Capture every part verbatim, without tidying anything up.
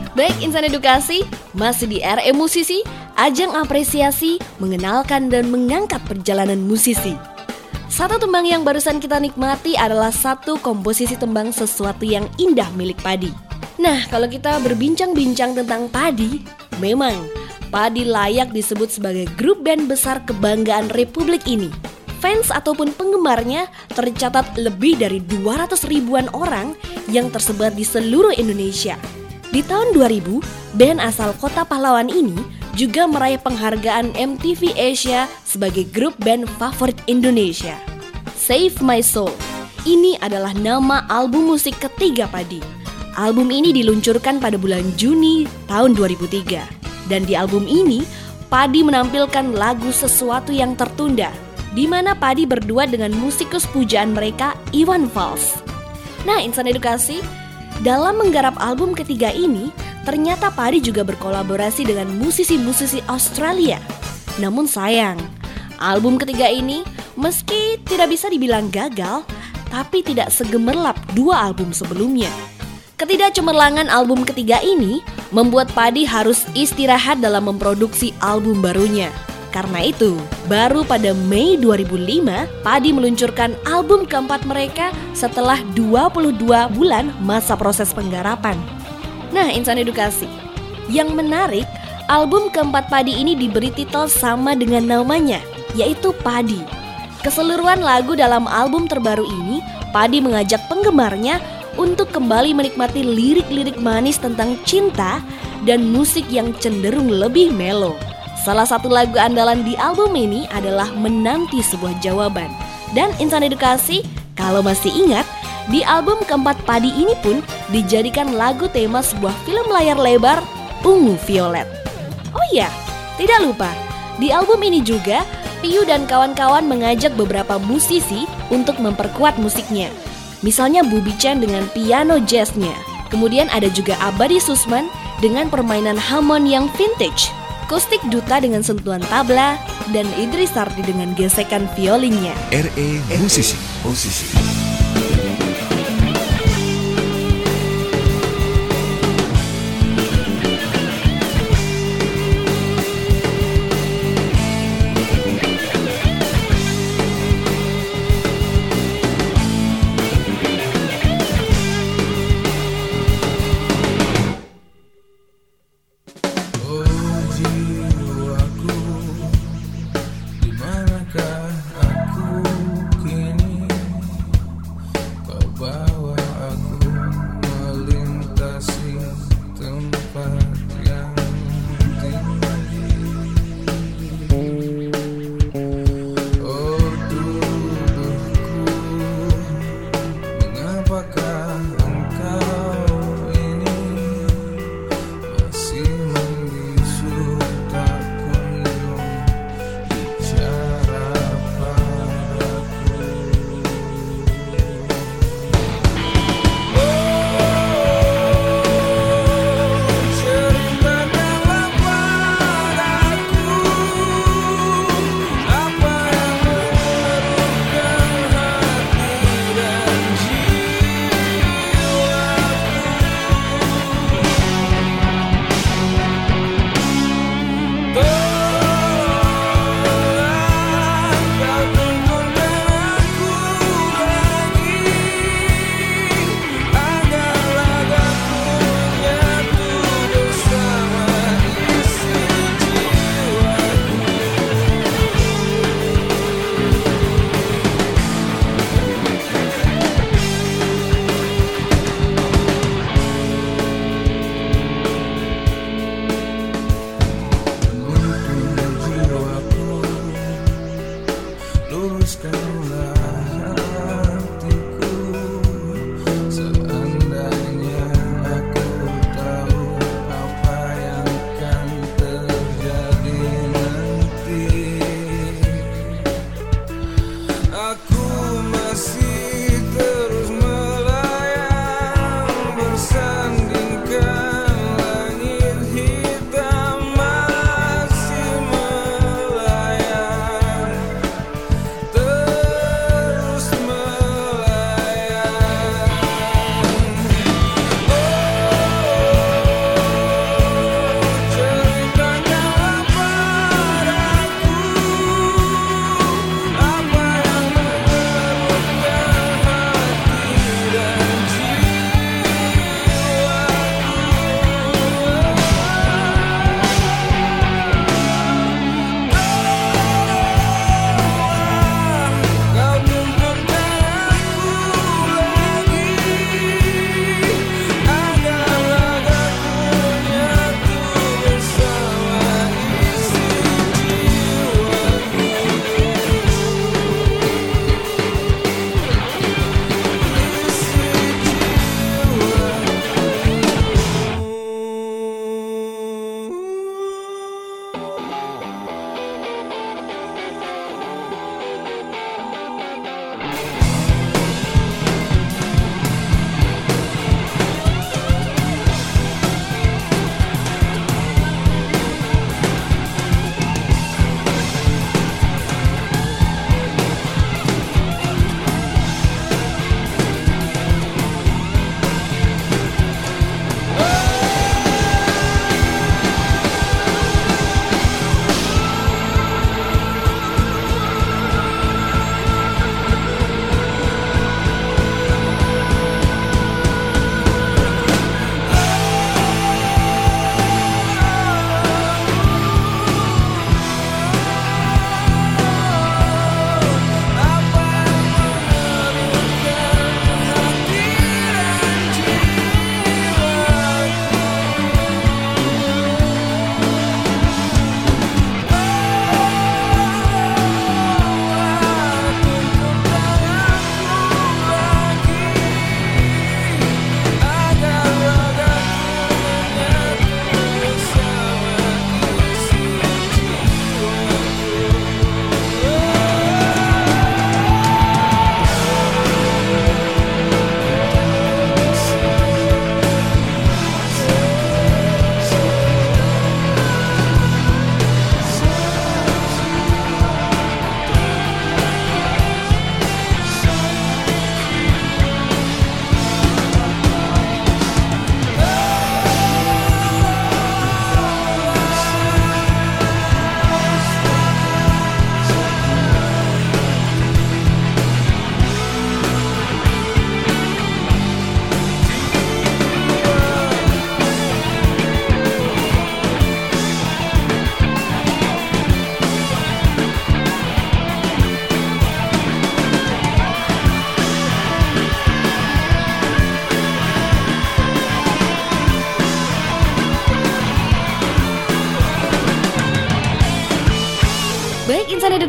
Baik insan edukasi, masih di R E Musisi, ajang apresiasi, mengenalkan dan mengangkat perjalanan musisi. Satu tembang yang barusan kita nikmati adalah satu komposisi tembang Sesuatu Yang Indah milik Padi. Nah, kalau kita berbincang-bincang tentang Padi, memang Padi layak disebut sebagai grup band besar kebanggaan Republik ini. Fans ataupun penggemarnya tercatat lebih dari dua ratus ribuan orang yang tersebar di seluruh Indonesia. Di tahun dua ribu, band asal Kota Pahlawan ini juga meraih penghargaan M T V Asia sebagai grup band favorit Indonesia. Save My Soul, ini adalah nama album musik ketiga Padi. Album ini diluncurkan pada bulan Juni tahun dua ribu tiga. Dan di album ini, Padi menampilkan lagu Sesuatu Yang Tertunda, di mana Padi berdua dengan musikus pujaan mereka, Iwan Fals. Nah, insan edukasi, dalam menggarap album ketiga ini, ternyata Padi juga berkolaborasi dengan musisi-musisi Australia. Namun sayang, album ketiga ini meski tidak bisa dibilang gagal, tapi tidak segemerlap dua album sebelumnya. Ketidakcemerlangan album ketiga ini membuat Padi harus istirahat dalam memproduksi album barunya. Karena itu, baru pada Mei dua ribu lima, Padi meluncurkan album keempat mereka setelah dua puluh dua bulan masa proses penggarapan. Nah, insan edukasi, yang menarik, album keempat Padi ini diberi titel sama dengan namanya, yaitu Padi. Keseluruhan lagu dalam album terbaru ini, Padi mengajak penggemarnya untuk kembali menikmati lirik-lirik manis tentang cinta dan musik yang cenderung lebih melo. Salah satu lagu andalan di album ini adalah Menanti Sebuah Jawaban. Dan insan edukasi, kalau masih ingat, di album keempat Padi ini pun dijadikan lagu tema sebuah film layar lebar, Ungu Violet. Oh iya, tidak lupa, di album ini juga Piyu dan kawan-kawan mengajak beberapa musisi untuk memperkuat musiknya. Misalnya Bubi Chen dengan piano jazznya. Kemudian ada juga Abadi Susman dengan permainan Hammond yang vintage. Kustik Duta dengan sentuhan tabla, dan Idris Sardi dengan gesekan violinnya. R E Musisi, Musisi.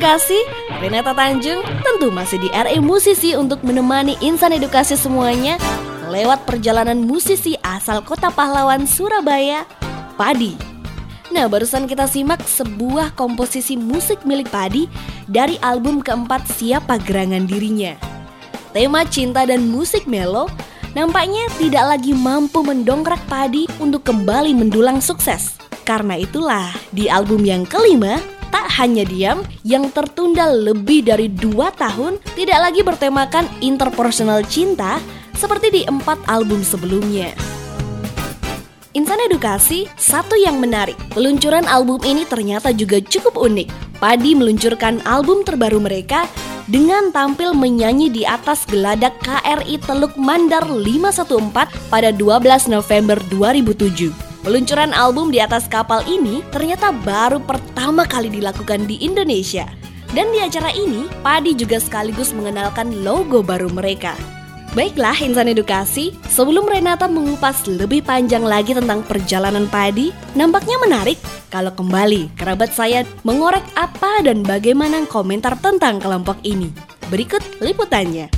Edukasi, Renata Tanjung tentu masih di R E Musisi untuk menemani insan edukasi semuanya lewat perjalanan musisi asal Kota Pahlawan, Surabaya, Padi. Nah, barusan kita simak sebuah komposisi musik milik Padi dari album keempat Siapa Gerangan Dirinya. Tema cinta dan musik melo nampaknya tidak lagi mampu mendongkrak Padi untuk kembali mendulang sukses. Karena itulah di album yang kelima, Tak Hanya Diam, yang tertunda lebih dari dua tahun, tidak lagi bertemakan interpersonal cinta seperti di empat album sebelumnya. Insan edukasi, satu yang menarik, peluncuran album ini ternyata juga cukup unik. Padi meluncurkan album terbaru mereka dengan tampil menyanyi di atas geladak K R I Teluk Mandar lima satu empat pada dua belas November dua ribu tujuh. Peluncuran album di atas kapal ini ternyata baru pertama kali dilakukan di Indonesia. Dan di acara ini, Padi juga sekaligus mengenalkan logo baru mereka. Baiklah insan edukasi, sebelum Renata mengupas lebih panjang lagi tentang perjalanan Padi, nampaknya menarik kalau kembali kerabat saya mengorek apa dan bagaimana komentar tentang kelompok ini. Berikut liputannya.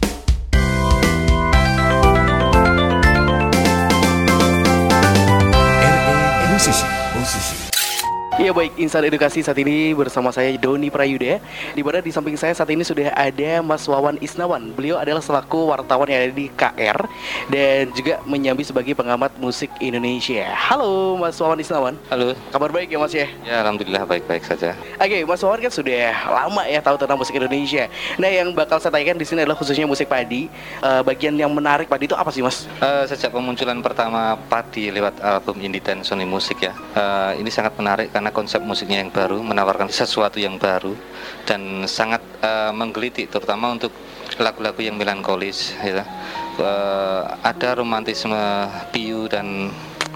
Musisi, musisi. Ya baik, insan edukasi saat ini bersama saya Doni Prayuda, di mana di samping saya saat ini sudah ada Mas Wawan Isnawan. Beliau adalah selaku wartawan yang ada di K R dan juga menyambi sebagai pengamat musik Indonesia. Halo Mas Wawan Isnawan. Halo. Kabar baik ya Mas ya? Ya alhamdulillah baik-baik saja. Oke, Mas Wawan kan sudah lama ya tahu tentang musik Indonesia. Nah, yang bakal saya tanyakan di sini adalah khususnya musik Padi. Uh, bagian yang menarik Padi itu apa sih Mas? Uh, sejak pemunculan pertama Padi lewat album Inditen Sony Music ya, uh, ini sangat menarik karena konsep musiknya yang baru, menawarkan sesuatu yang baru dan sangat uh, menggelitik, terutama untuk lagu-lagu yang melankolis ya. Uh, ada romantisme Piyu dan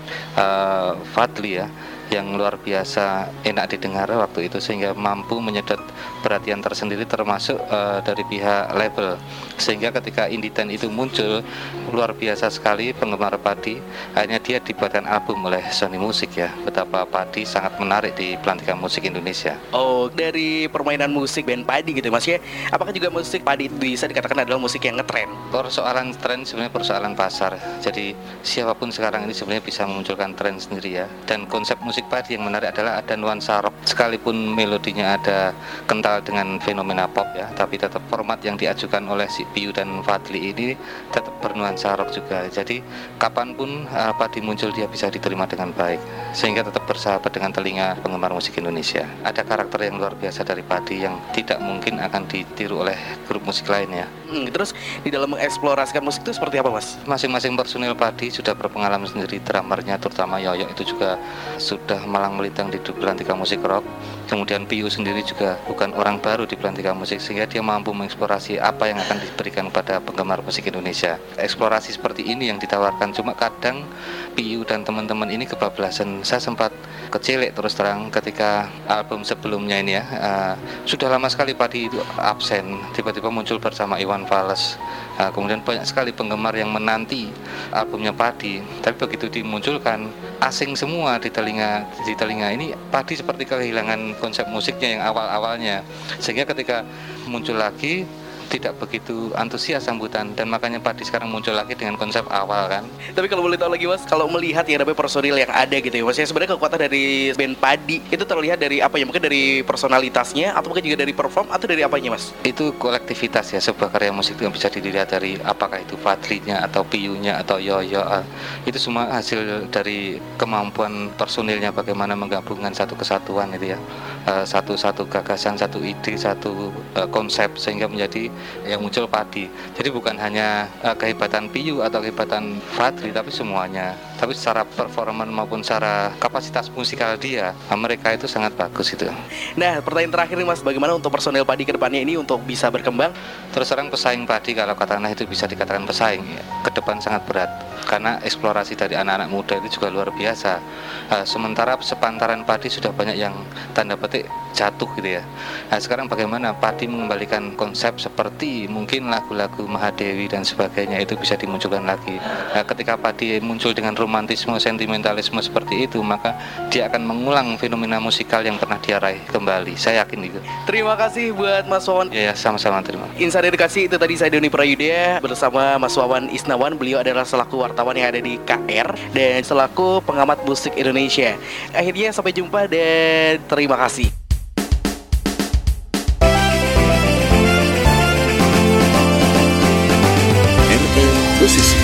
uh, Fadli ya, yang luar biasa enak didengar waktu itu, sehingga mampu menyedot perhatian tersendiri termasuk uh, dari pihak label, sehingga ketika Inditen itu muncul luar biasa sekali penggemar Padi. Akhirnya dia dibuatkan album oleh Sony Music ya. Betapa Padi sangat menarik di pelantikan musik Indonesia. Oh, dari permainan musik band Padi gitu Mas ya, apakah juga musik Padi itu bisa dikatakan adalah musik yang ngetren? Persoalan tren sebenarnya persoalan pasar. Jadi siapapun sekarang ini sebenarnya bisa memunculkan tren sendiri ya. Dan konsep musik Padi yang menarik adalah ada nuansa rock, sekalipun melodinya ada kental dengan fenomena pop ya, tapi tetap format yang diajukan oleh si Piyu dan Fadli ini tetap bernuansa rock juga. Jadi kapanpun uh, Padi muncul dia bisa diterima dengan baik, sehingga tetap bersahabat dengan telinga penggemar musik Indonesia. Ada karakter yang luar biasa dari Padi yang tidak mungkin akan ditiru oleh grup musik lainnya. Hmm, terus di dalam mengeksplorasikan musik itu seperti apa Mas? Masing-masing personil Padi sudah berpengalaman sendiri, drummernya terutama Yoyo itu juga sudah malang melintang di pelantikan musik rock. Kemudian Piyu sendiri juga bukan orang baru di pelantikan musik, sehingga dia mampu mengeksplorasi apa yang akan diberikan pada penggemar musik Indonesia. Eksplorasi seperti ini yang ditawarkan, cuma kadang Piyu dan teman-teman ini kebablasan. Saya sempat kecelik terus terang ketika album sebelumnya ini ya, uh, sudah lama sekali Padi itu absen, tiba-tiba muncul bersama Iwan Fals. Uh, kemudian banyak sekali penggemar yang menanti albumnya Padi, tapi begitu dimunculkan asing semua di telinga di telinga ini. Padi seperti kehilangan konsep musiknya yang awal-awalnya, sehingga ketika muncul lagi tidak begitu antusias sambutan, dan makanya Padi sekarang muncul lagi dengan konsep awal kan. Tapi kalau boleh tahu lagi Mas, kalau melihat ya namanya personil yang ada gitu ya Mas, ya sebenarnya kekuatan dari band Padi itu terlihat dari apa ya, mungkin dari personalitasnya atau mungkin juga dari perform atau dari apanya Mas? Itu kolektivitas ya, sebuah karya musik yang bisa dilihat dari apakah itu Fadlinya atau Piyunya atau Yoyo, itu semua hasil dari kemampuan personilnya bagaimana menggabungkan satu kesatuan itu ya, satu-satu gagasan, satu ide, satu konsep, sehingga menjadi yang muncul Padi. Jadi bukan hanya uh, kehebatan Piyu atau kehebatan Fadli, tapi semuanya. Tapi secara performan maupun secara kapasitas musikal dia, uh, mereka itu sangat bagus itu. Nah, pertanyaan terakhir nih Mas, bagaimana untuk personel Padi ke depannya ini untuk bisa berkembang? Terus terang pesaing Padi, kalau katakanlah itu bisa dikatakan pesaing ya, ke depan sangat berat, karena eksplorasi dari anak-anak muda itu juga luar biasa. Uh, sementara sepantaran Padi sudah banyak yang tanda petik jatuh gitu ya. Nah, sekarang bagaimana Padi mengembalikan konsep seperti mungkin lagu-lagu Mahadewi dan sebagainya itu bisa dimunculkan lagi. Nah, ketika Padi muncul dengan romantisme, sentimentalisme seperti itu, maka dia akan mengulang fenomena musikal yang pernah dia raih kembali. Saya yakin itu. Terima kasih buat Mas Wawan. Ya, ya sama-sama, terima. Insan Edukasi itu tadi saya Doni Prayudya bersama Mas Wawan Isnawan. Beliau adalah selaku wartawan yang ada di K R dan selaku pengamat musik Indonesia. Akhirnya sampai jumpa dan terima kasih. R M Musisi.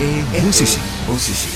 E Musisi. Musisi.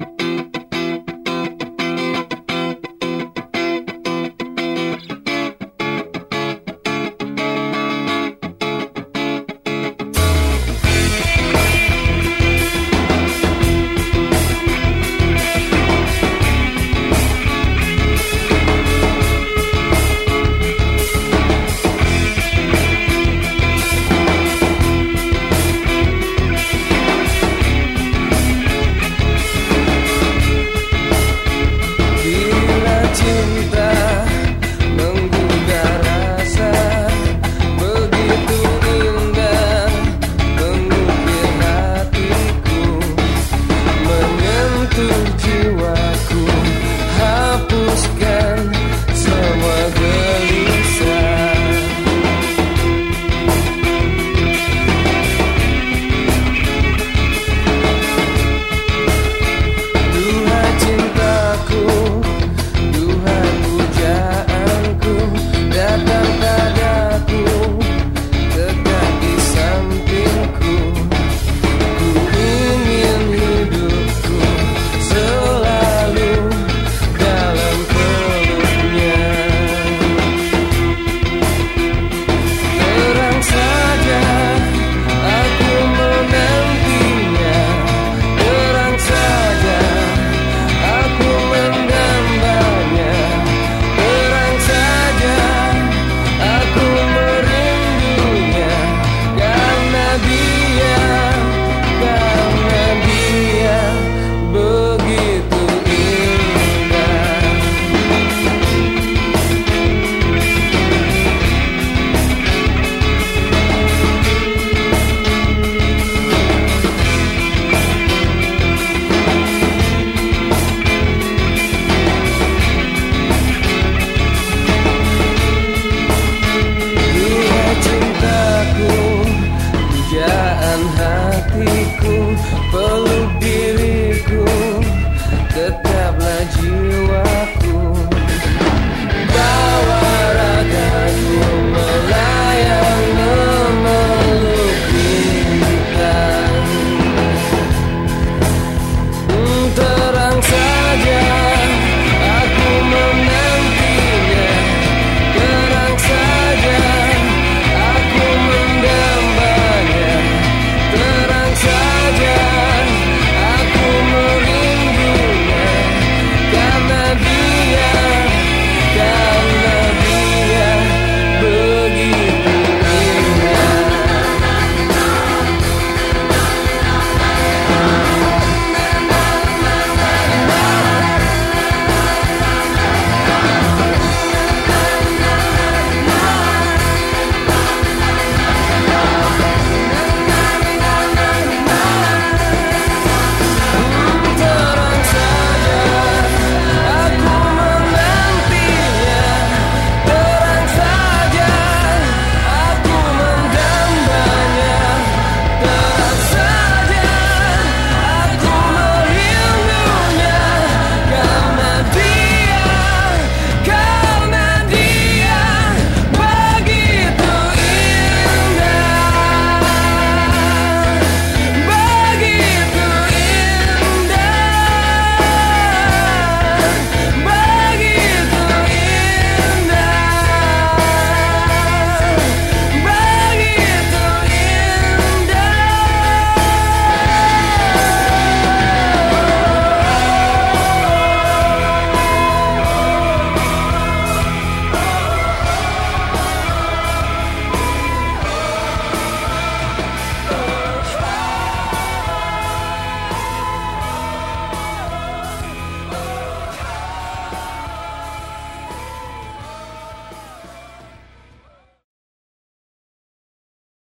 hatiku, peluk diriku, tetaplah jiwaku.